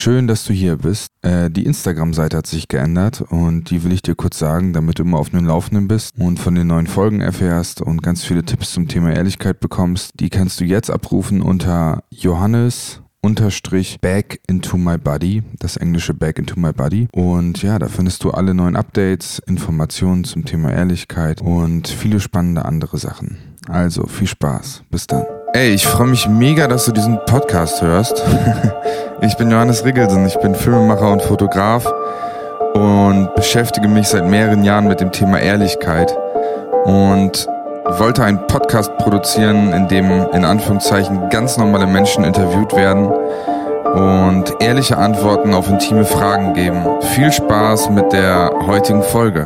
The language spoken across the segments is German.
Schön, dass du hier bist. Die Instagram-Seite hat sich geändert und die will ich dir kurz sagen, damit du immer auf dem Laufenden bist und von den neuen Folgen erfährst und ganz viele Tipps zum Thema Ehrlichkeit bekommst. Die kannst du jetzt abrufen unter Johannes_Back into my body, das englische Back into my body. Und ja, da findest du alle neuen Updates, Informationen zum Thema Ehrlichkeit und viele spannende andere Sachen. Also viel Spaß, bis dann. Ey, ich freue mich mega, dass du diesen Podcast hörst. Ich bin Johannes Riggelsen, ich bin Filmemacher und Fotograf und beschäftige mich seit mehreren Jahren mit dem Thema Ehrlichkeit und wollte einen Podcast produzieren, in dem in Anführungszeichen ganz normale Menschen interviewt werden und ehrliche Antworten auf intime Fragen geben. Viel Spaß mit der heutigen Folge.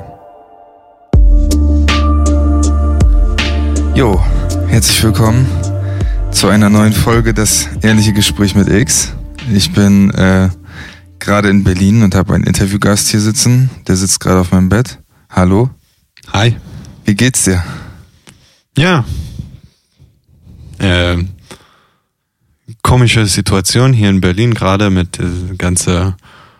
Jo, herzlich willkommen zu einer neuen Folge Das ehrliche Gespräch mit X. Ich bin gerade in Berlin und habe einen Interviewgast hier sitzen. Der sitzt gerade auf meinem Bett. Hallo. Hi. Wie geht's dir? Ja. Komische Situation hier in Berlin gerade mit ganze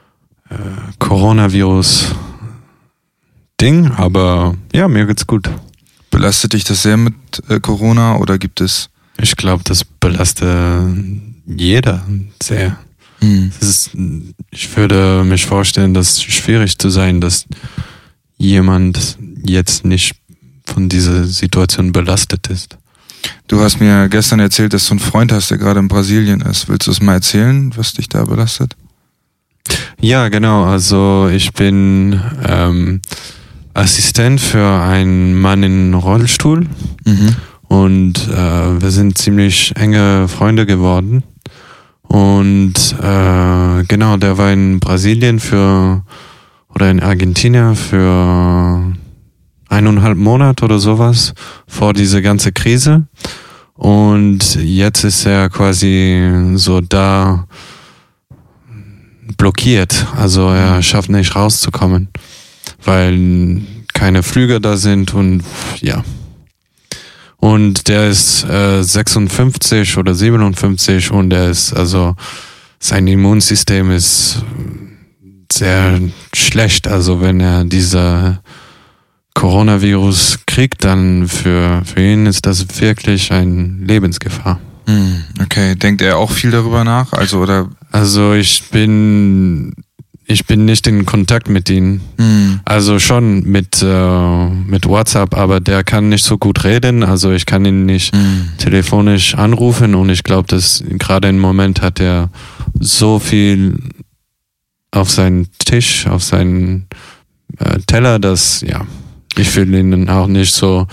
Coronavirus-Ding, aber ja, mir geht's gut. Belastet dich das sehr mit Corona oder gibt es... Ich glaube, das belastet jeder sehr. Ich würde mich vorstellen, dass es schwierig zu sein, dass jemand jetzt nicht von dieser Situation belastet ist. Du hast mir gestern erzählt, dass du einen Freund hast, der gerade in Brasilien ist. Willst du es mal erzählen, was dich da belastet? Ja, genau. Also ich bin Assistent für einen Mann in Rollstuhl. Mhm. Und wir sind ziemlich enge Freunde geworden. Und genau, der war in Brasilien oder in Argentinien für 1,5 Monate oder sowas vor dieser ganze Krise. Und jetzt ist er quasi so da blockiert. Also er schafft nicht rauszukommen, weil keine Flüge da sind und ja. Und der ist 56 oder 57 und sein Immunsystem ist sehr schlecht. Also wenn er dieser Coronavirus kriegt, dann für ihn ist das wirklich eine Lebensgefahr. Okay, denkt er auch viel darüber nach? Also ich bin nicht in Kontakt mit ihm. Also schon mit WhatsApp, aber der kann nicht so gut reden. Also ich kann ihn nicht telefonisch anrufen und ich glaube, dass gerade im Moment hat er so viel auf seinen Tisch, auf seinen Teller, dass ja, ich will ihn auch nicht so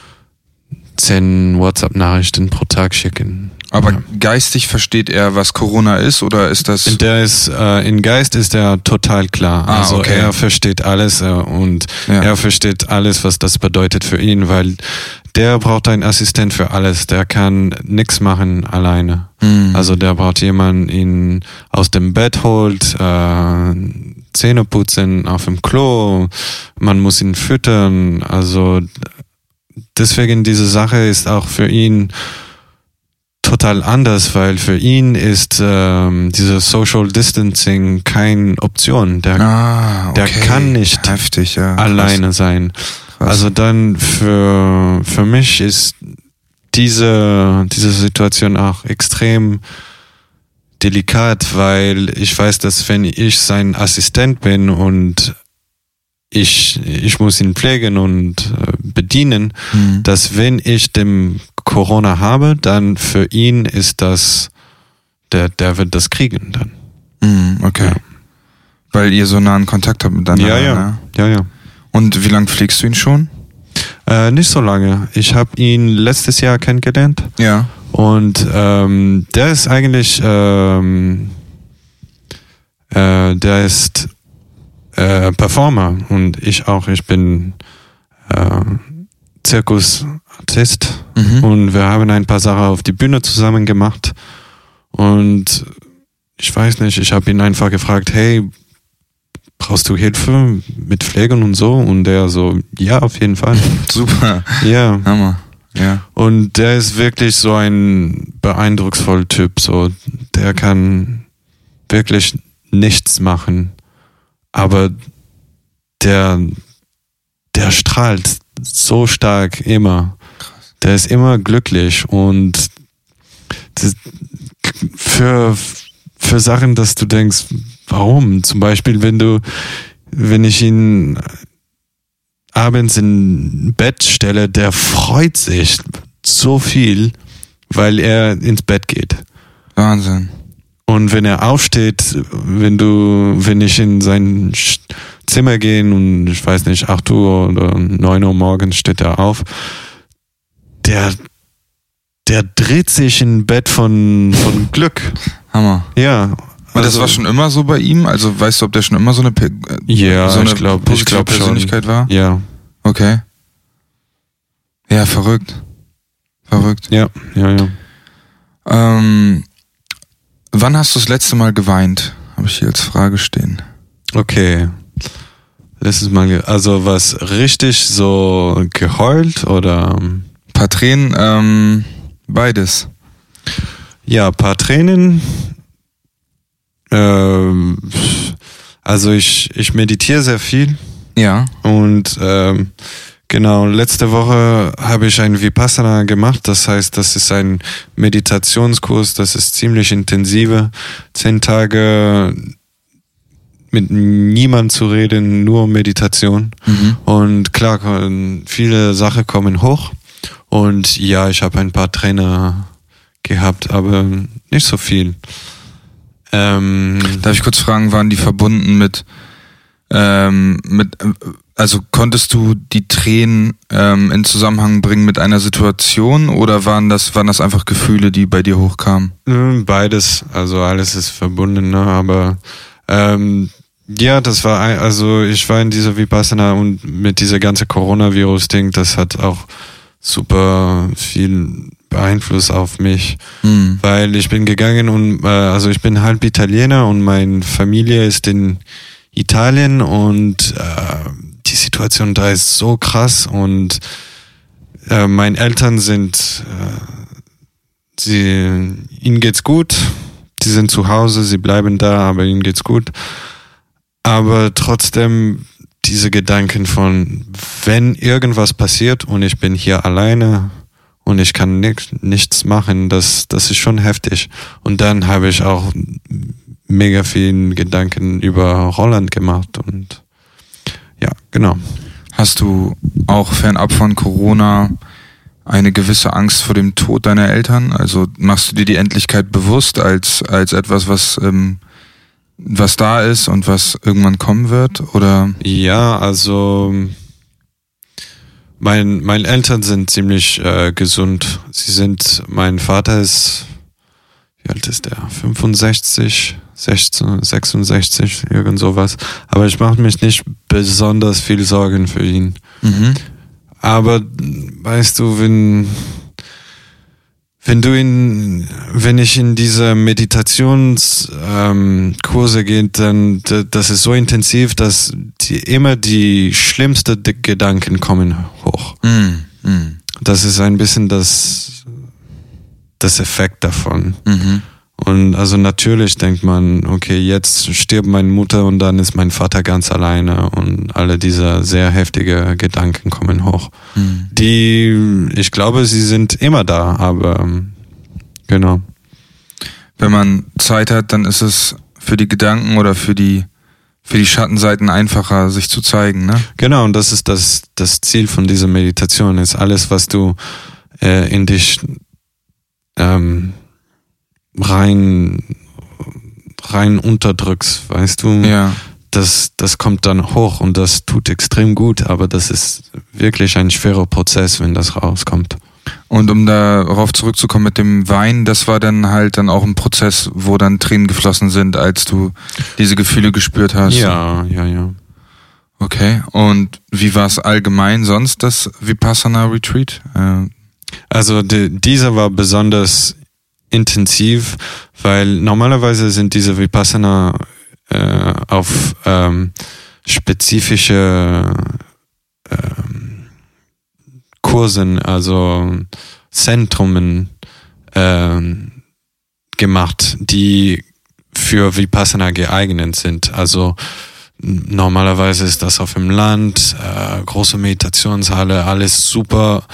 10 WhatsApp-Nachrichten pro Tag schicken. Aber geistig versteht er, was Corona ist, oder ist das... In Geist ist er total klar. Also okay. Er versteht alles und er versteht alles, was das bedeutet für ihn, weil der braucht einen Assistent für alles. Der kann nichts machen alleine. Also der braucht jemanden, ihn aus dem Bett holt, Zähne putzen, auf dem Klo, man muss ihn füttern. Also deswegen diese Sache ist auch für ihn total anders, weil für ihn ist dieses Social Distancing keine Option. Der kann nicht heftig, alleine sein. Krass. Also dann für mich ist diese Situation auch extrem delikat, weil ich weiß, dass wenn ich sein Assistent bin und ich muss ihn pflegen und bedienen, dass wenn ich dem Corona habe, dann für ihn ist das, der wird das kriegen dann. Okay. Ja. Weil ihr so nahen Kontakt habt miteinander. Ja. Und wie lange pflegst du ihn schon? Nicht so lange. Ich habe ihn letztes Jahr kennengelernt. Ja. Und der ist eigentlich, der ist Performer und ich auch. Ich bin Zirkusartist und wir haben ein paar Sachen auf die Bühne zusammen gemacht und ich weiß nicht, ich habe ihn einfach gefragt, hey, brauchst du Hilfe mit Pflegen und so? Und der so, ja, auf jeden Fall. Super. Ja. Hammer. Ja. Und der ist wirklich so ein beeindrucksvoller Typ, so, der kann wirklich nichts machen, aber der strahlt so stark immer. Krass. Der ist immer glücklich und für Sachen, dass du denkst, warum? Zum Beispiel, wenn ich ihn abends in Bett stelle, der freut sich so viel, weil er ins Bett geht. Wahnsinn. Und wenn er aufsteht, wenn ich in sein Zimmer gehe und ich weiß nicht, 8 Uhr oder 9 Uhr morgens steht er auf, der dreht sich im Bett von Glück. Hammer. Ja. Und das war schon immer so bei ihm? Also weißt du, ob der schon immer so eine positive Persönlichkeit war? Ja. Okay. Ja, verrückt. Ja. Wann hast du das letzte Mal geweint? Habe ich hier als Frage stehen. Okay. Letztes Mal, also was richtig so geheult oder? Ein paar Tränen, beides. Ja, ein paar Tränen. Also ich meditiere sehr viel. Ja. Und genau, letzte Woche habe ich ein Vipassana gemacht. Das heißt, das ist ein Meditationskurs, das ist ziemlich intensive. 10 Tage mit niemand zu reden, nur Meditation. Mhm. Und klar, viele Sachen kommen hoch. Und ja, ich habe ein paar Tränen gehabt, aber nicht so viel. Darf ich kurz fragen, waren die verbunden mit also konntest du die Tränen in Zusammenhang bringen mit einer Situation oder waren das einfach Gefühle, die bei dir hochkamen? Beides, also alles ist verbunden, ne? Aber ja, das war, also ich war in dieser Vipassana und mit dieser ganze Coronavirus-Ding, das hat auch super viel Einfluss auf mich, weil ich bin gegangen und also ich bin halb Italiener und meine Familie ist in Italien und die Situation da ist so krass und meine Eltern sind ihnen geht's gut, die sind zu Hause, sie bleiben da, aber ihnen geht's gut, aber trotzdem diese Gedanken von, wenn irgendwas passiert und ich bin hier alleine und ich kann nichts machen, das ist schon heftig. Und dann habe ich auch mega vielen Gedanken über Roland gemacht und ja, genau. Hast du auch fernab von Corona eine gewisse Angst vor dem Tod deiner Eltern? Also machst du dir die Endlichkeit bewusst als etwas, was da ist und was irgendwann kommen wird, oder? Ja, also meine Eltern sind ziemlich gesund. Mein Vater ist, wie alt ist der? 65, 66, irgend sowas. Aber ich mache mich nicht besonders viel Sorgen für ihn. Mhm. Aber weißt du, wenn ich in diese Meditationskurse gehe, dann das ist so intensiv, dass immer die schlimmsten Gedanken kommen hoch. Das ist ein bisschen das Effekt davon. Und also natürlich denkt man, okay, jetzt stirbt meine Mutter und dann ist mein Vater ganz alleine und alle diese sehr heftige Gedanken kommen hoch. Die, ich glaube, sie sind immer da, aber genau. Wenn man Zeit hat, dann ist es für die Gedanken oder für die Schattenseiten einfacher, sich zu zeigen, ne? Genau, und das ist das Ziel von dieser Meditation, ist alles, was du in dich rein unterdrückst, weißt du? Ja. Das kommt dann hoch und das tut extrem gut, aber das ist wirklich ein schwerer Prozess, wenn das rauskommt. Und um darauf zurückzukommen mit dem Wein, das war dann halt dann auch ein Prozess, wo dann Tränen geflossen sind, als du diese Gefühle gespürt hast? Ja. Okay, und wie war es allgemein sonst, das Vipassana Retreat? Also dieser war besonders intensiv, weil normalerweise sind diese Vipassana auf spezifische Kursen, also Zentrumen gemacht, die für Vipassana geeignet sind. Also normalerweise ist das auf dem Land, große Meditationshalle, alles super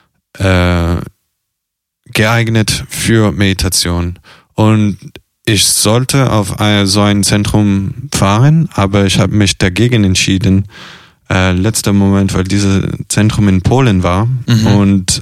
geeignet für Meditation. Und ich sollte auf so ein Zentrum fahren, aber ich habe mich dagegen entschieden, letzter Moment, weil dieses Zentrum in Polen war. Und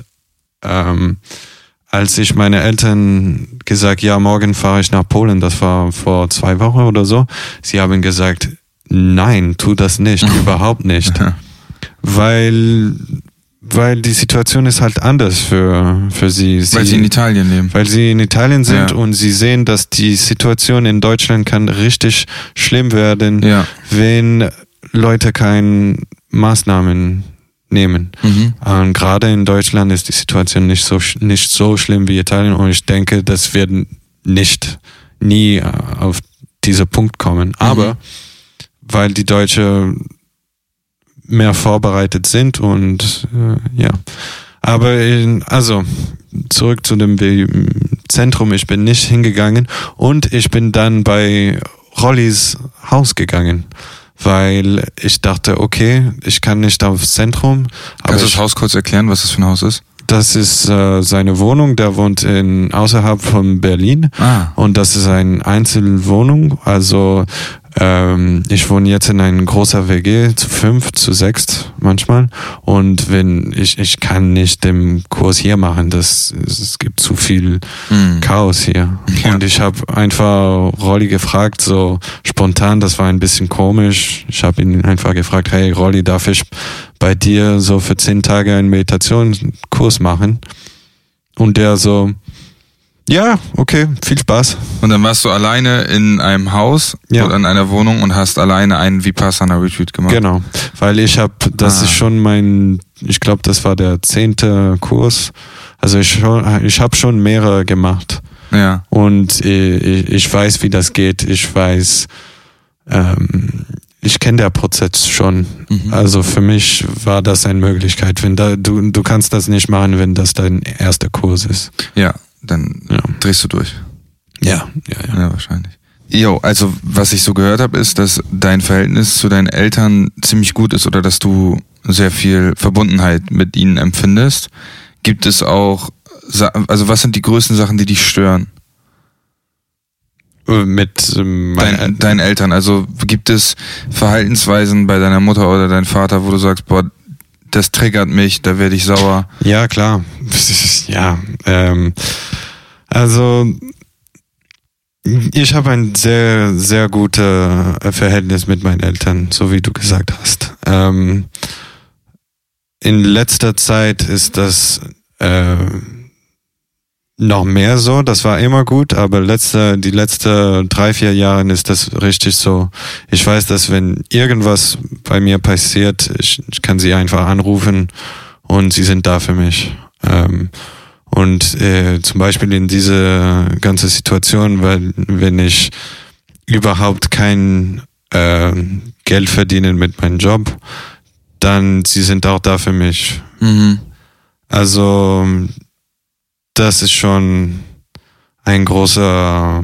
als ich meine Eltern gesagt, ja, morgen fahre ich nach Polen, das war vor 2 Wochen oder so, sie haben gesagt, nein, tu das nicht, überhaupt nicht. Weil die Situation ist halt anders für sie. Weil sie in Italien leben. Weil sie in Italien sind und sie sehen, dass die Situation in Deutschland kann richtig schlimm werden, wenn Leute keine Maßnahmen nehmen. Und gerade in Deutschland ist die Situation nicht so schlimm wie Italien und ich denke, das wird nie auf diesen Punkt kommen. Aber weil die Deutschen mehr vorbereitet sind und aber also zurück zu dem Zentrum, ich bin nicht hingegangen und ich bin dann bei Rollys Haus gegangen, weil ich dachte, okay, ich kann nicht aufs Zentrum. Kannst du das Haus kurz erklären, was das für ein Haus ist? Das ist seine Wohnung, der wohnt außerhalb von Berlin und das ist eine Einzelwohnung, also ich wohne jetzt in einer großen WG, zu 5, zu 6 manchmal. Und wenn ich kann nicht den Kurs hier machen, es gibt zu viel Chaos hier. Ja. Und ich habe einfach Rolli gefragt, so spontan, das war ein bisschen komisch. Ich habe ihn einfach gefragt, hey Rolli, darf ich bei dir so für 10 Tage einen Meditationskurs machen? Und der so, ja, okay, viel Spaß. Und dann warst du alleine in einem Haus oder in einer Wohnung und hast alleine einen Vipassana-Retreat gemacht? Genau, weil ist schon ich glaube, das war der 10. Kurs. Also ich habe schon mehrere gemacht. Ja. Und ich weiß, wie das geht. Ich weiß, ich kenne der Prozess schon. Also für mich war das eine Möglichkeit. Wenn du kannst das nicht machen, wenn das dein erster Kurs ist. Ja. Dann drehst du durch. Ja, wahrscheinlich. Jo, also was ich so gehört habe, ist, dass dein Verhältnis zu deinen Eltern ziemlich gut ist oder dass du sehr viel Verbundenheit mit ihnen empfindest. Gibt es auch, also was sind die größten Sachen, die dich stören? Mit deinen Eltern. Also gibt es Verhaltensweisen bei deiner Mutter oder deinem Vater, wo du sagst, boah, das triggert mich, da werde ich sauer? Ja, klar. Ja, also ich habe ein sehr, sehr gutes Verhältnis mit meinen Eltern, so wie du gesagt hast. In letzter Zeit ist das noch mehr so, das war immer gut, aber die letzten 3-4 Jahre ist das richtig so. Ich weiß, dass wenn irgendwas bei mir passiert, ich kann sie einfach anrufen und sie sind da für mich. Und zum Beispiel in diese ganze Situation, weil wenn ich überhaupt kein Geld verdiene mit meinem Job, dann sie sind auch da für mich. Also das ist schon ein großer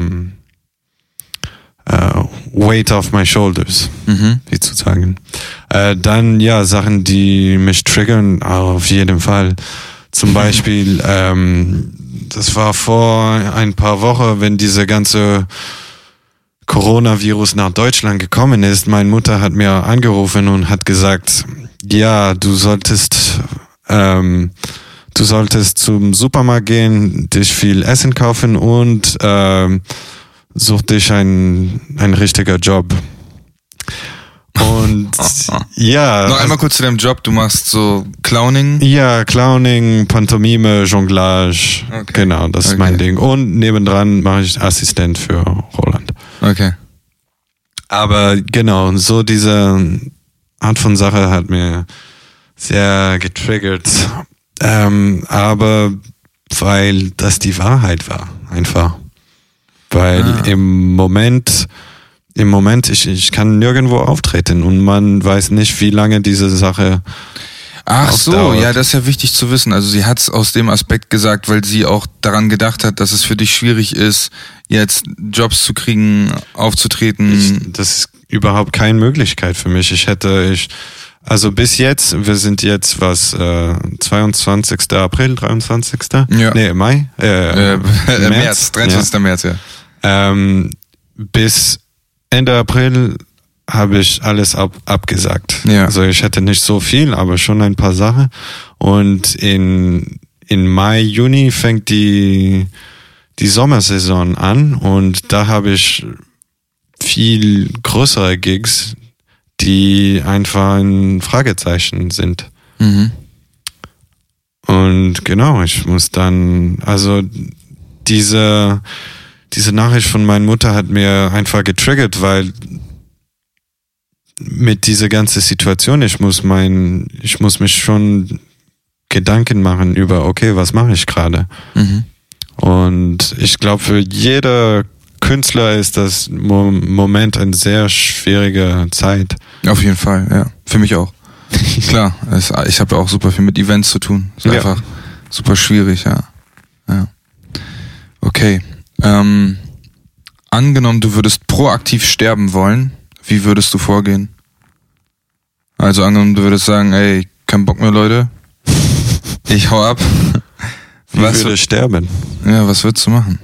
Weight off my shoulders, wie zu sagen. Dann Sachen, die mich triggern, auf jeden Fall. Zum Beispiel, das war vor ein paar Wochen, wenn diese ganze Coronavirus nach Deutschland gekommen ist. Meine Mutter hat mir angerufen und hat gesagt, ja, du solltest zum Supermarkt gehen, dich viel Essen kaufen und such dich ein richtiger Job. Und noch einmal kurz zu deinem Job, du machst so Clowning? Ja, Clowning, Pantomime, Jonglage, genau, das ist mein Ding. Und nebendran mache ich Assistent für Roland. Okay. Aber genau, so diese Art von Sache hat mir sehr getriggert. Aber weil das die Wahrheit war, einfach. Weil im Moment, ich kann nirgendwo auftreten und man weiß nicht, wie lange diese Sache Ach so, ja, das ist ja wichtig zu wissen. Also sie hat es aus dem Aspekt gesagt, weil sie auch daran gedacht hat, dass es für dich schwierig ist, jetzt Jobs zu kriegen, aufzutreten. Das ist überhaupt keine Möglichkeit für mich. Also bis jetzt, wir sind jetzt 22. April, 23. Ja. Nee, Mai? März, 23. Ja. März, ja. Bis Ende April habe ich alles abgesagt. Ja. Also ich hätte nicht so viel, aber schon ein paar Sachen. Und in Mai, Juni fängt die Sommersaison an und da habe ich viel größere Gigs, die einfach ein Fragezeichen sind. Mhm. Und genau, ich muss dann, also diese Nachricht von meiner Mutter hat mir einfach getriggert, weil mit dieser ganzen Situation, ich muss mich schon Gedanken machen über, okay, was mache ich gerade? Mhm. Und ich glaube, für jeder Künstler ist das Moment eine sehr schwierige Zeit. Auf jeden Fall, ja. Für mich auch. Klar, ich habe auch super viel mit Events zu tun. Ist einfach super schwierig, ja. Okay. Angenommen, du würdest proaktiv sterben wollen, wie würdest du vorgehen? Also angenommen, du würdest sagen, ey, kein Bock mehr, Leute. Ich hau ab. Wie würde ich sterben? Ja, was würdest du machen?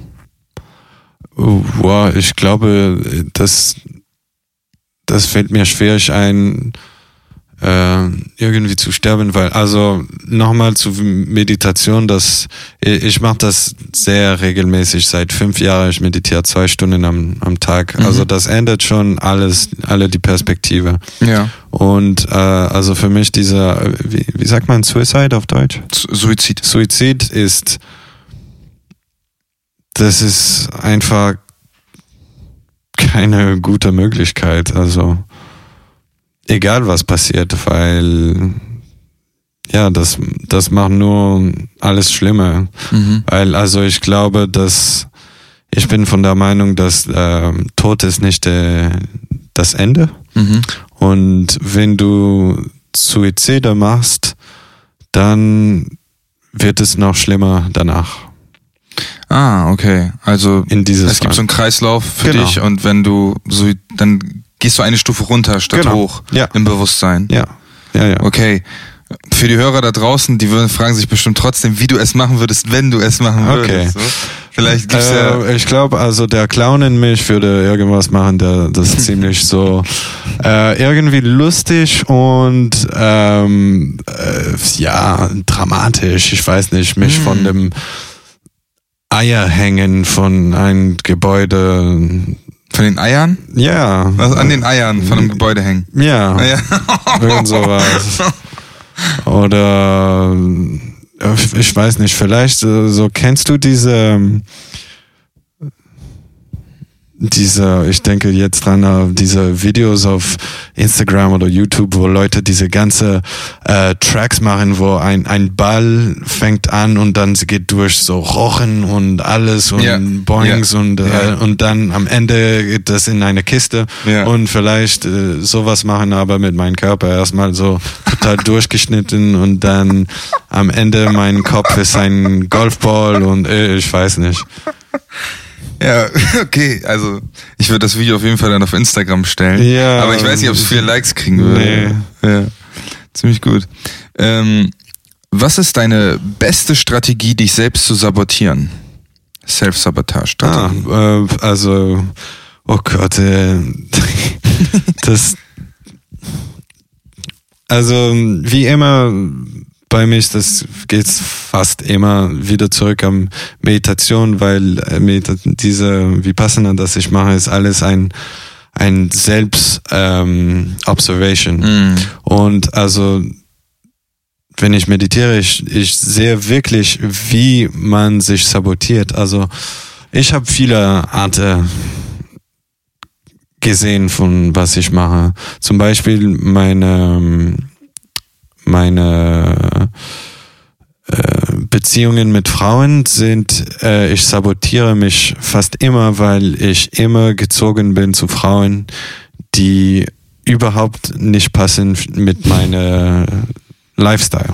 Wow, ich glaube, das fällt mir schwierig ein, irgendwie zu sterben, weil, also nochmal zur Meditation, ich mache das sehr regelmäßig, seit 5 Jahren, ich meditiere 2 Stunden am Tag, also das ändert schon alle die Perspektive. Ja. Und also für mich dieser, wie sagt man Suicide auf Deutsch? Suizid. Suizid das ist einfach keine gute Möglichkeit, also egal was passiert, weil ja, das macht nur alles schlimmer. Mhm. Weil, also ich glaube, ich bin von der Meinung, dass Tod ist nicht das Ende. Mhm. Und wenn du Suizide machst, dann wird es noch schlimmer danach. Ah, okay. Also es gibt so einen Kreislauf für dich und wenn du dann gehst du eine Stufe runter statt hoch im Bewusstsein. Ja. Okay. Für die Hörer da draußen, die fragen sich bestimmt trotzdem, wie du es machen würdest, wenn du es machen würdest. So. Vielleicht gibt's ich glaube, also der Clown in mich würde irgendwas machen, das ist ziemlich so irgendwie lustig und dramatisch. Ich weiß nicht, mich von dem Eier hängen von einem Gebäude. Von den Eiern? Ja. Was an den Eiern von einem Gebäude hängen? Ja. Irgend sowas. Oder ich weiß nicht, vielleicht so kennst du diese, ich denke jetzt dran, diese Videos auf Instagram oder YouTube, wo Leute diese ganze Tracks machen, wo ein Ball fängt an und dann sie geht durch so Rochen und alles und Boings und dann am Ende geht das in eine Kiste und vielleicht sowas machen, aber mit meinem Körper erstmal so total durchgeschnitten und dann am Ende mein Kopf ist ein Golfball und ich weiß nicht. Ja, okay, also ich würde das Video auf jeden Fall dann auf Instagram stellen. Ja. Aber ich weiß nicht, ob es viele Likes kriegen würde. Nee. Ja, ziemlich gut. Was ist deine beste Strategie, dich selbst zu sabotieren? Self-Sabotage-Strategie. Also, oh Gott, also wie immer bei mich, das geht fast immer wieder zurück am Meditation, weil diese Vipassana, das ich mache, ist alles ein Selbst-Observation. Und also, wenn ich meditiere, ich sehe wirklich, wie man sich sabotiert. Also, ich habe viele Arten gesehen von was ich mache. Zum Beispiel meine Beziehungen mit Frauen sind, ich sabotiere mich fast immer, weil ich immer gezogen bin zu Frauen, die überhaupt nicht passen mit meiner Lifestyle.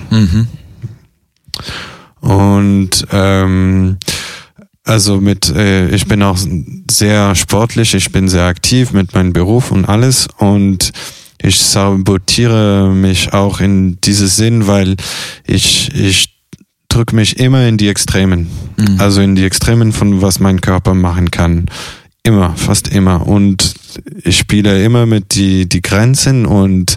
Und also ich bin auch sehr sportlich, ich bin sehr aktiv mit meinem Beruf und alles und ich sabotiere mich auch in diesem Sinn, weil ich drücke mich immer in die Extremen. Also in die Extremen von was mein Körper machen kann. Immer, fast immer. Und ich spiele immer mit die Grenzen und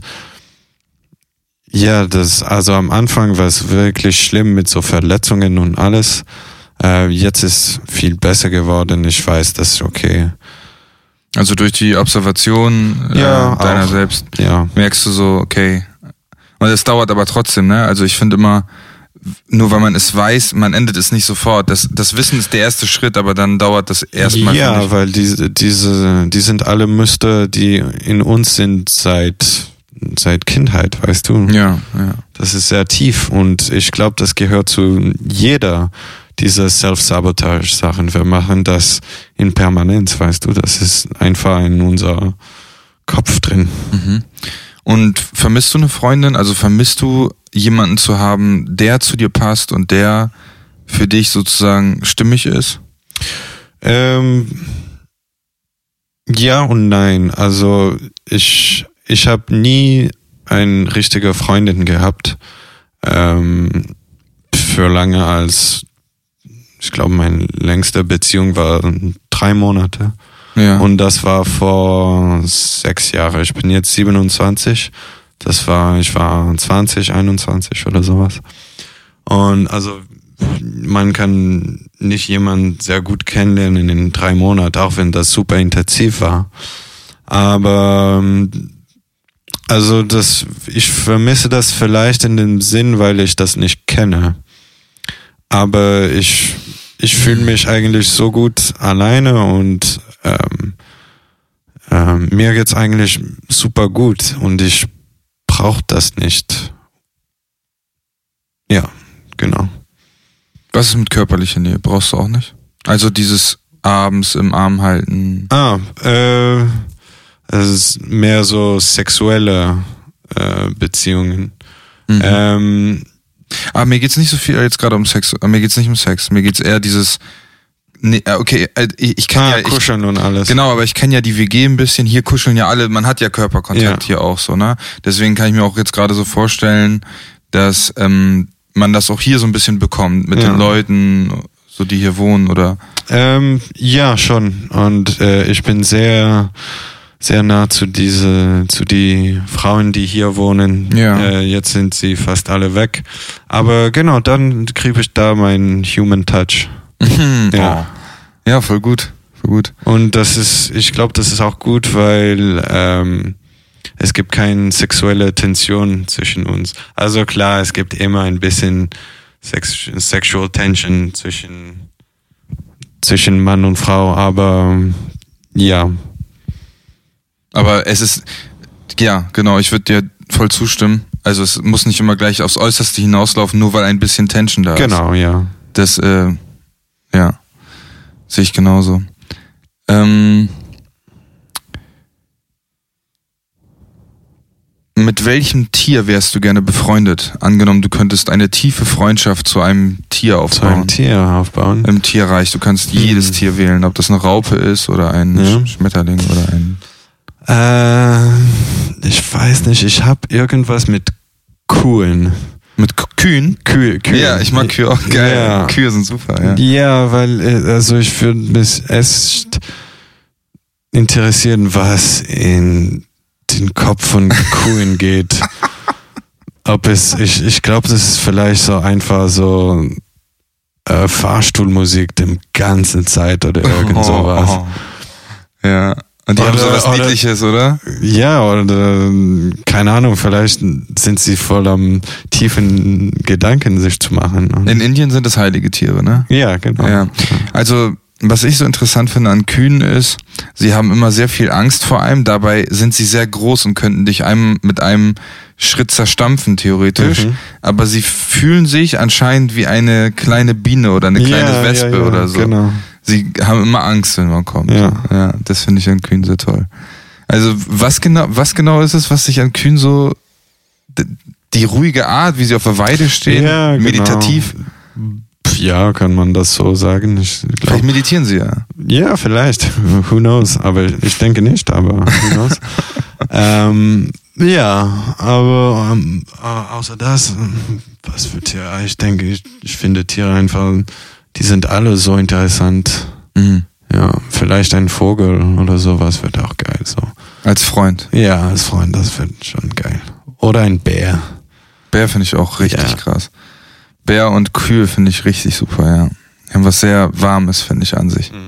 ja, also am Anfang war es wirklich schlimm mit so Verletzungen und alles. Jetzt ist viel besser geworden. Ich weiß, das ist okay. Also durch die Observation deiner auch, selbst merkst du so, okay. Und es dauert aber trotzdem, ne? Also ich finde immer, nur weil man es weiß, man endet es nicht sofort. Das Wissen ist der erste Schritt, aber dann dauert das erstmal. Ja, weil die sind alle Muster, die in uns sind seit Kindheit, weißt du? Ja. Das ist sehr tief und ich glaube, das gehört zu jeder dieser Self-Sabotage-Sachen. Wir machen das in Permanenz, weißt du? Das ist einfach in unser Kopf drin. Und vermisst du eine Freundin? Also vermisst du jemanden zu haben, der zu dir passt und der für dich sozusagen stimmig ist? Ja und nein. Also ich habe nie eine richtige Freundin gehabt. Für lange als, ich glaube, meine längste Beziehung war 3 Monate. Ja. Und das war vor 6 Jahren. Ich bin jetzt 27. Ich war 20, 21 oder sowas. Und also man kann nicht jemanden sehr gut kennenlernen in 3 Monaten, auch wenn das super intensiv war. Aber also ich vermisse das vielleicht in dem Sinn, weil ich das nicht kenne. Aber ich fühle mich eigentlich so gut alleine und mir geht's eigentlich super gut und ich brauche das nicht. Ja, genau. Was ist mit körperlicher Nähe? Brauchst du auch nicht? Also dieses abends im Arm halten. Es ist mehr so sexuelle Beziehungen. Aber mir geht's nicht so viel jetzt gerade um Sex. Mir geht's nicht um Sex. Mir geht's eher dieses. Nee, okay, ich kann kuscheln und alles. Genau, aber ich kenne ja die WG ein bisschen. Hier kuscheln ja alle. Man hat ja Körperkontakt hier auch so, ne? Deswegen kann ich mir auch jetzt gerade so vorstellen, dass man das auch hier so ein bisschen bekommt mit den Leuten, so die hier wohnen, oder? Ja, schon. Und ich bin sehr sehr nah zu die Frauen, die hier wohnen. Ja. Jetzt sind sie fast alle weg. Aber genau, dann kriege ich da meinen Human Touch. Ja. Ja, voll gut. Voll gut. Und ich glaube, das ist auch gut, weil es gibt keine sexuelle Tension zwischen uns. Also klar, es gibt immer ein bisschen Sexual Tension zwischen Mann und Frau, aber ja. Aber es ist, ja, genau, ich würde dir voll zustimmen. Also es muss nicht immer gleich aufs Äußerste hinauslaufen, nur weil ein bisschen Tension da ist. Genau, ja. Das, ja, sehe ich genauso. Mit welchem Tier wärst du gerne befreundet? Angenommen, du könntest eine tiefe Freundschaft zu einem Tier aufbauen. Zu einem Tier aufbauen? Im Tierreich. Du kannst jedes Tier wählen, ob das eine Raupe ist oder ein Schmetterling oder ein... Ich weiß nicht, ich habe irgendwas mit Kuhen. Mit Kühen? Kühe. Ja, ich mag Kühe auch geil. Ja. Kühe sind super, ja. Ja, weil, also ich würde mich echt interessieren, was in den Kopf von Kühen geht. Ich glaube, das ist vielleicht so einfach so Fahrstuhlmusik die ganze Zeit oder irgend sowas. Ja. Und die haben so was Niedliches, oder? Ja, oder keine Ahnung, vielleicht sind sie voll am tiefen Gedanken, sich zu machen. In Indien sind es heilige Tiere, ne? Ja, genau. Ja. Also, was ich so interessant finde an Kühen ist, sie haben immer sehr viel Angst vor einem, dabei sind sie sehr groß und könnten dich mit einem Schritt zerstampfen, theoretisch. Aber sie fühlen sich anscheinend wie eine kleine Biene oder eine kleine Wespe oder so. Genau. Sie haben immer Angst, wenn man kommt. Ja, das finde ich an Kühen sehr toll. Also was genau ist es, was dich an Kühen so die ruhige Art, wie sie auf der Weide stehen, ja, meditativ. Genau. Ja, kann man das so sagen. Vielleicht meditieren sie ja. Ja, vielleicht. Who knows? Aber ich denke nicht, aber who knows? Ja, aber außer das, was für Tiere? Ich denke, ich finde Tiere einfach, die sind alle so interessant. Mhm. Ja, vielleicht ein Vogel oder sowas wird auch geil. So. Als Freund? Ja, als Freund, das wird schon geil. Oder ein Bär. Bär finde ich auch richtig krass. Bär und Kühe finde ich richtig super, ja. Die haben was sehr Warmes, finde ich, an sich.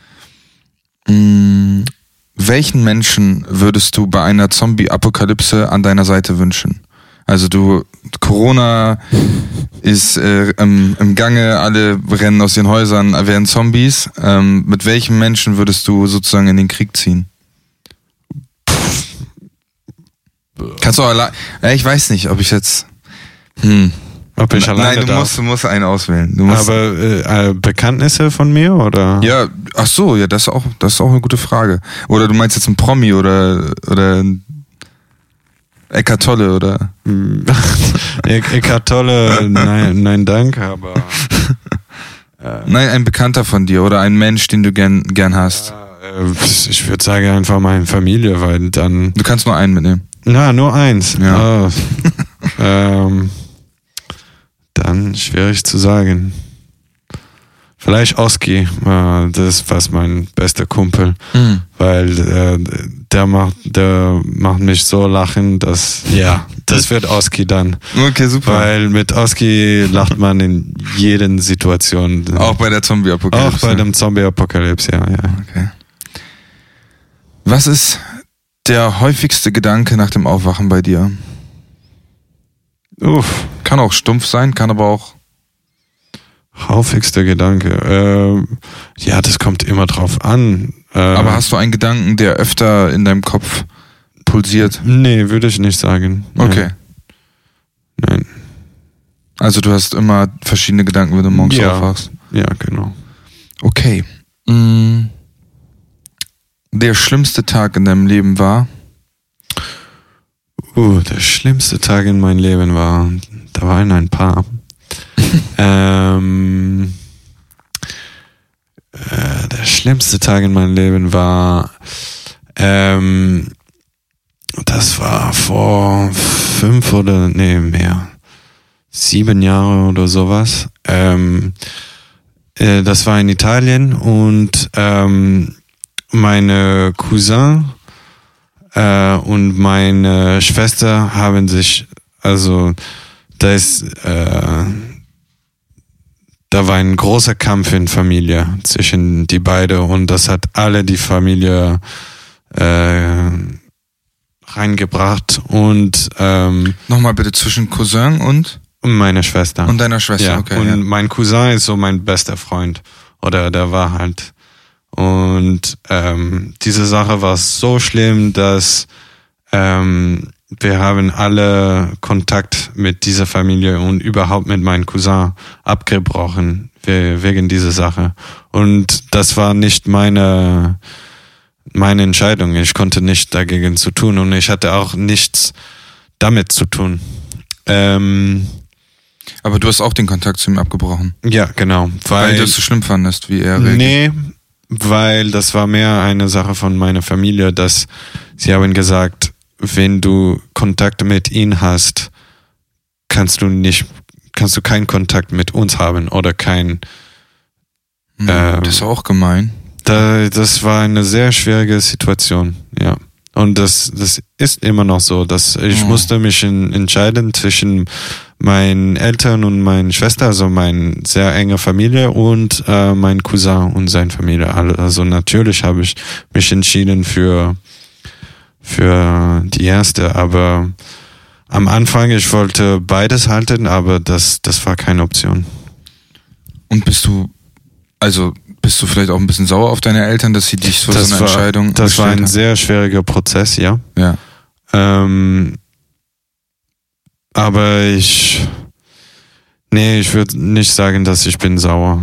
Welchen Menschen würdest du bei einer Zombie-Apokalypse an deiner Seite wünschen? Also Corona ist im Gange, alle rennen aus den Häusern, werden Zombies. Mit welchen Menschen würdest du sozusagen in den Krieg ziehen? Kannst du auch allein... Ich weiß nicht, ob ich jetzt... Ob ich alleine Nein, du musst einen auswählen. Aber Bekanntnisse von mir, oder? Ja, ach so, ja, das ist auch eine gute Frage. Oder du meinst jetzt einen Promi oder Eckart Tolle, oder? Eckart Tolle, nein, danke, aber... Nein, ein Bekannter von dir oder ein Mensch, den du gern hast. Ich würde sagen einfach meine Familie, weil dann... Du kannst nur einen mitnehmen. Na, nur eins. Ja. Dann schwierig zu sagen. Vielleicht Oski, das ist fast mein bester Kumpel, weil der macht mich so lachen, dass das wird Oski dann. Okay, super. Weil mit Oski lacht man in jeden Situation. Auch bei der Zombie-Apokalypse. Auch bei dem Zombie-Apokalypse, ja. Okay. Was ist der häufigste Gedanke nach dem Aufwachen bei dir? Kann auch stumpf sein, kann aber auch... Häufigster Gedanke. Ja, das kommt immer drauf an. Aber hast du einen Gedanken, der öfter in deinem Kopf pulsiert? Nee, würde ich nicht sagen. Okay. Nein. Also du hast immer verschiedene Gedanken, wenn du morgens aufwachst? Ja, genau. Okay. Der schlimmste Tag in deinem Leben war? Der schlimmste Tag in meinem Leben war, da waren ein paar. Der schlimmste Tag in meinem Leben war, das war vor 7 Jahre oder sowas. Das war in Italien und meine Cousin und meine Schwester haben sich, da war ein großer Kampf in Familie zwischen die beiden und das hat alle die Familie reingebracht und nochmal bitte zwischen Cousin und meine Schwester. Und deiner Schwester, ja, okay. Und mein Cousin ist so mein bester Freund. Oder der war halt. Und diese Sache war so schlimm, dass wir haben alle Kontakt mit dieser Familie und überhaupt mit meinem Cousin abgebrochen wegen dieser Sache. Und das war nicht meine Entscheidung. Ich konnte nicht dagegen zu tun und ich hatte auch nichts damit zu tun. Aber du hast auch den Kontakt zu ihm abgebrochen? Ja, genau. Weil du es so schlimm fandest, wie er reagiert? Nee, weil das war mehr eine Sache von meiner Familie, dass sie haben gesagt, wenn du Kontakt mit ihm hast, kannst du keinen Kontakt mit uns haben oder kein... das ist auch gemein. Das war eine sehr schwierige Situation, ja. Und das ist immer noch so, dass ich musste mich entscheiden zwischen meinen Eltern und meiner Schwester, also meine sehr enge Familie und mein Cousin und seine Familie. Also natürlich habe ich mich entschieden für die erste, aber am Anfang, ich wollte beides halten, aber das war keine Option. Und bist du vielleicht auch ein bisschen sauer auf deine Eltern, dass sie dich für so eine Entscheidung Das war ein sehr schwieriger Prozess, ja. Ja. Aber ich würde nicht sagen, dass ich bin sauer.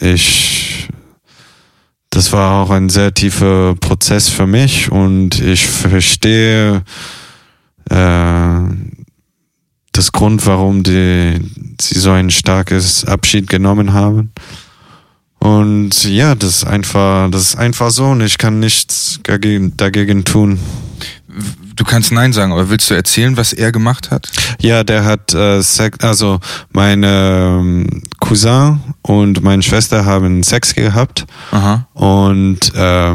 Das war auch ein sehr tiefer Prozess für mich und ich verstehe das Grund, warum sie so ein starkes Abschied genommen haben. Und ja, das ist einfach so und ich kann nichts dagegen tun. Du kannst Nein sagen, aber willst du erzählen, was er gemacht hat? Ja, der hat meine Cousin und meine Schwester haben Sex gehabt. Aha. Und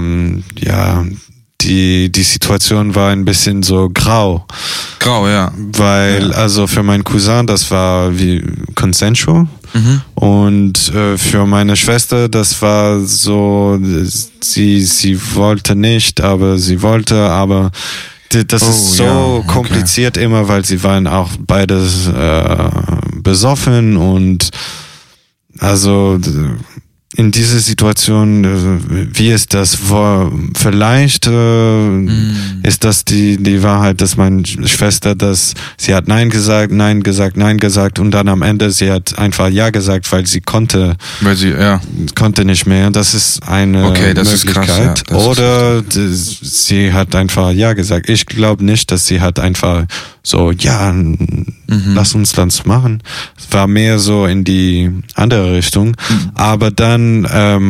die Situation war ein bisschen so grau. Grau, ja. Weil, also für meinen Cousin, das war wie consensual. Mhm. Und für meine Schwester, das war so, sie wollte nicht, aber sie wollte, aber das ist so kompliziert immer, weil sie waren auch beide besoffen und also in dieser Situation, wie ist das? Vielleicht ist das die Wahrheit, dass meine Schwester, sie hat Nein gesagt und dann am Ende sie hat einfach Ja gesagt, weil sie konnte nicht mehr. Das ist eine das Möglichkeit. Ist krass, Oder sie hat einfach Ja gesagt. Ich glaube nicht, dass sie hat einfach so, lass uns das machen. Es war mehr so in die andere Richtung. Aber dann wenn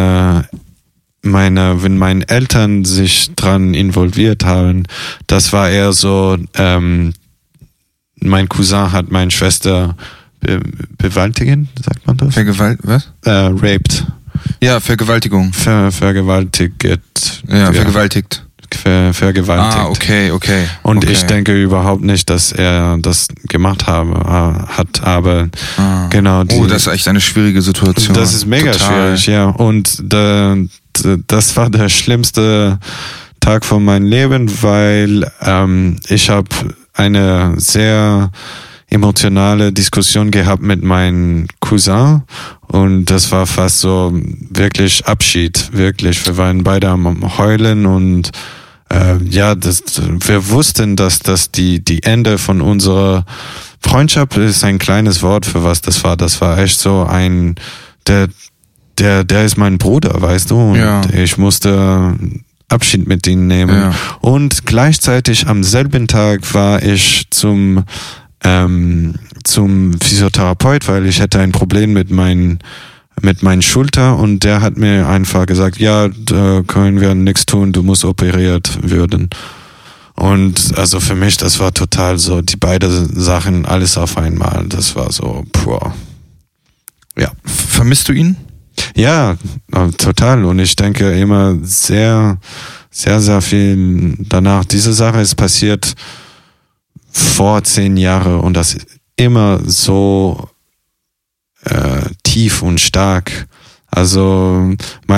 meine Eltern sich dran involviert haben, das war eher so, mein Cousin hat meine Schwester bewältigen, sagt man das? Was? Raped. Ja, Vergewaltigung. Vergewaltigt. Ja, vergewaltigt. Vergewaltigt. Okay. Und ich denke überhaupt nicht, dass er das gemacht hat, aber genau. Das ist echt eine schwierige Situation. Das ist mega schwierig, ja. Und das war der schlimmste Tag von meinem Leben, weil ich habe eine sehr emotionale Diskussion gehabt mit meinem Cousin und das war fast so wirklich Abschied, wirklich. Wir waren beide am Heulen und wir wussten, dass das die Ende von unserer Freundschaft ist ein kleines Wort für was das war. Das war echt so der ist mein Bruder, weißt du, und ich musste Abschied mit ihm nehmen. Ja. Und gleichzeitig am selben Tag war ich zum Physiotherapeut, weil ich hätte ein Problem mit meinen Schulter und der hat mir einfach gesagt, ja, da können wir nichts tun, du musst operiert werden. Und also für mich, das war total so, die beiden Sachen, alles auf einmal, das war so, ja. Vermisst du ihn? Ja, total. Und ich denke immer sehr, sehr, sehr viel danach. Diese Sache ist passiert vor 10 Jahren und das ist immer so tief und stark. Also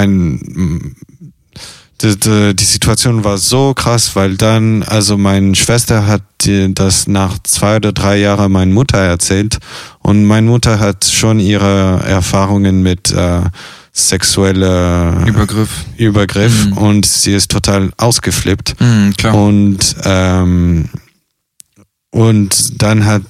die Situation war so krass, weil dann, also meine Schwester hat das nach 2 oder 3 Jahren meiner Mutter erzählt und meine Mutter hat schon ihre Erfahrungen mit sexueller Übergriff und sie ist total ausgeflippt. Klar. Und dann hat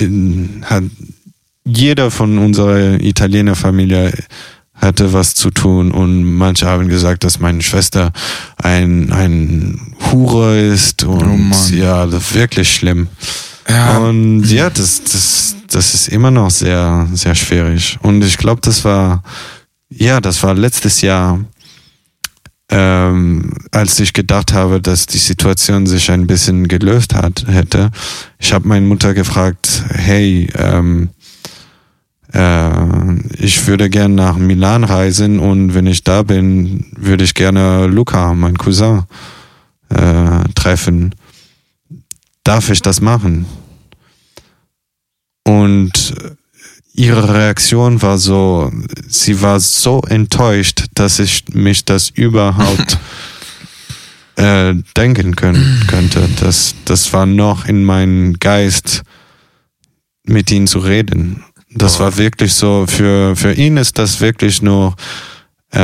jeder von unserer Italiener-Familie hatte was zu tun und manche haben gesagt, dass meine Schwester ein Hure ist und ja, das ist wirklich schlimm. Ja. Und ja, das ist immer noch sehr, sehr schwierig. Und ich glaube, das war letztes Jahr, als ich gedacht habe, dass die Situation sich ein bisschen gelöst hätte. Ich habe meine Mutter gefragt, hey, ich würde gerne nach Milan reisen und wenn ich da bin, würde ich gerne Luca, meinen Cousin, treffen. Darf ich das machen? Und ihre Reaktion war so, sie war so enttäuscht, dass ich mich das überhaupt denken könnte. Das war noch in meinem Geist, mit ihnen zu reden. Das war wirklich so, für ihn ist das wirklich nur